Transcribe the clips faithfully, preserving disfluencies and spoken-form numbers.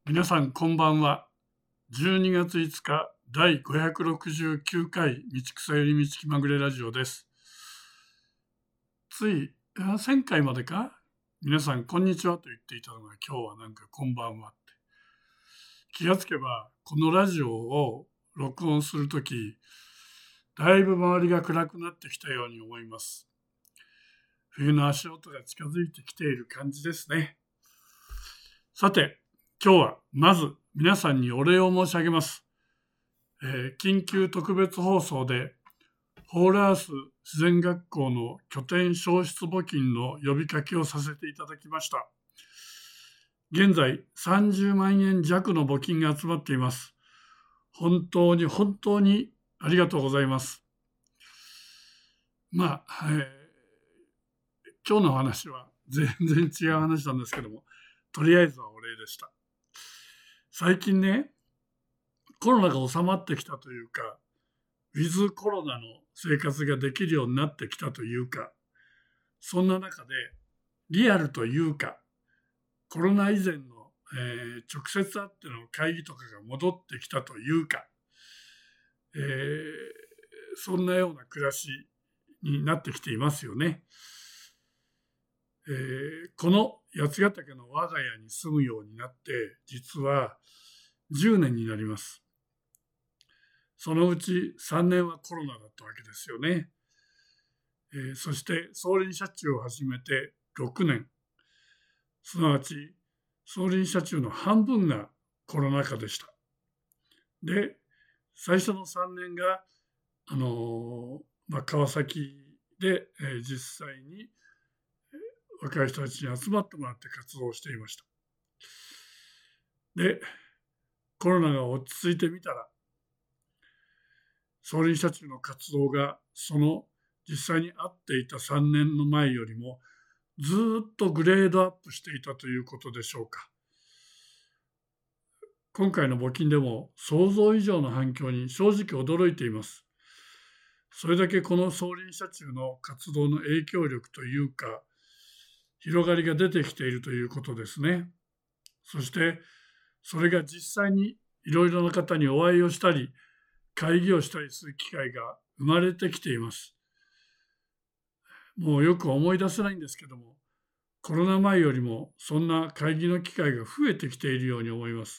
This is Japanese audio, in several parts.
皆さんこんばんは。じゅうにがついつかだいごひゃくろくじゅうきゅうかい道草より道気まぐれラジオです。ついあせんかいまでか皆さんこんにちはと言っていたのが今日はなんかこんばんはって。気がつけばこのラジオを録音するときだいぶ周りが暗くなってきたように思います。冬の足音が近づいてきている感じですね。さて今日はまず皆さんにお礼を申し上げます。えー、緊急特別放送でホールアース自然学校の拠点消失募金の呼びかけをさせていただきました。現在さんじゅうまんえん弱の募金が集まっています。本当に本当にありがとうございます。まあ、えー、今日の話は全然違う話なんですけども、とりあえずはお礼でした。最近ね、コロナが収まってきたというか、ウィズコロナの生活ができるようになってきたというか、そんな中でリアルというか、コロナ以前の、えー、直接会っての会議とかが戻ってきたというか、えー、そんなような暮らしになってきていますよね。えー、この八ヶ岳の我が家に住むようになって実はじゅうねんになります。そのうちさんねんはコロナだったわけですよね。えー、そして送輪車中を始めてろくねん、すなわち送輪車中の半分がコロナ禍でした。で、最初のさんねんが、あのーまあ、川崎で、えー、実際に、えー、若い人たちに集まってもらって活動していました。で、コロナが落ち着いてみたら、送輪車中の活動がその実際に会っていたさんねんの前よりもずっとグレードアップしていたということでしょうか。今回の募金でも想像以上の反響に正直驚いています。それだけこの送輪車中の活動の影響力というか、広がりが出てきているということですね。そしてそれが実際にいろいろな方にお会いをしたり、会議をしたりする機会が生まれてきています。もうよく思い出せないんですけども、コロナ前よりもそんな会議の機会が増えてきているように思います。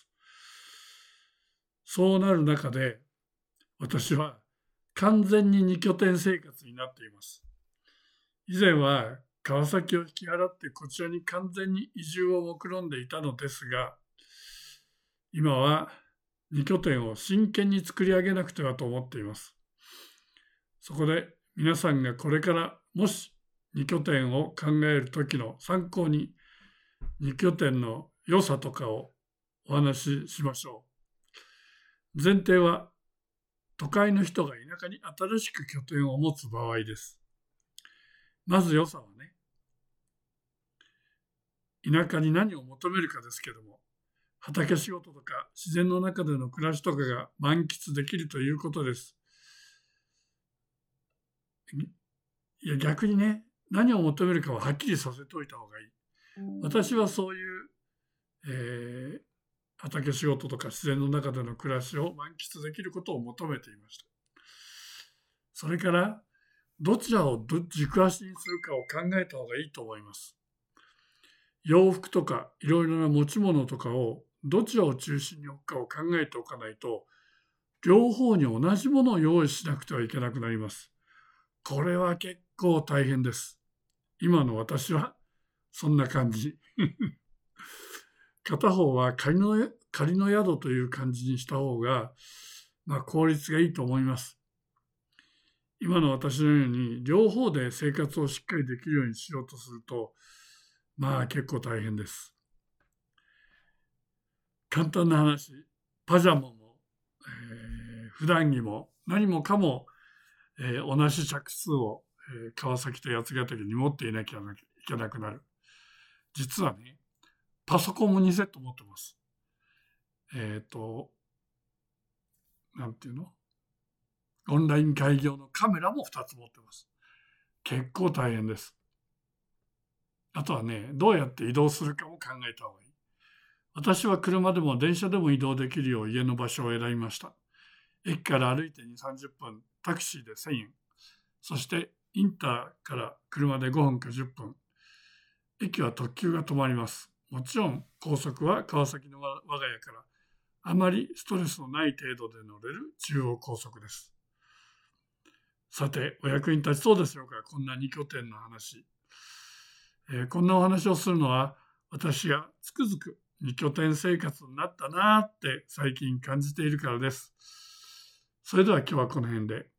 そうなる中で、私は完全に二拠点生活になっています。以前は川崎を引き払ってこちらに完全に移住を目論んでいたのですが、今は二拠点を真剣に作り上げなくてはと思っています。そこで皆さんがこれからもし二拠点を考える時の参考に二拠点の良さとかをお話ししましょう。前提は都会の人が田舎に新しく拠点を持つ場合です。まず良さはね、田舎に何を求めるかですけども、畑仕事とか自然の中での暮らしとかが満喫できるということです。いや逆にね、何を求めるかははっきりさせておいた方がいい。私はそういう、えー、畑仕事とか自然の中での暮らしを満喫できることを求めていました。それからどちらを軸足にするかを考えた方がいいと思います。洋服とかいろいろな持ち物とかをどちらを中心に置くかを考えておかないと、両方に同じものを用意しなくてはいけなくなります。これは結構大変です。今の私はそんな感じ。片方は仮の、仮の宿という感じにした方が、まあ、効率がいいと思います。今の私のように両方で生活をしっかりできるようにしようとすると、まあ結構大変です。簡単な話、パジャマも、えー、普段着も何もかも、えー、同じ着数を、えー、川崎と八ヶ岳に持っていなきゃいけなくなる。実はね、パソコンもにセット持ってます。えっと、なんていうの？オンライン会議用のカメラもふたつ持ってます。結構大変です。。あとはね、どうやって移動するかも考えた方がいい。 私は車でも電車でも移動できるよう家の場所を選びました。駅から歩いてに、さんじゅっぷん、タクシーでせんえん。そしてインターから車でごふんかじゅっぷん。駅は特急が止まります。もちろん高速は川崎の我が家からあまりストレスのない程度で乗れる中央高速です。さて、お役に立ちそうでしょうか、こんなに拠点の話。えー、こんなお話をするのは、私がつくづくに拠点生活になったなーって最近感じているからです。それでは今日はこの辺で。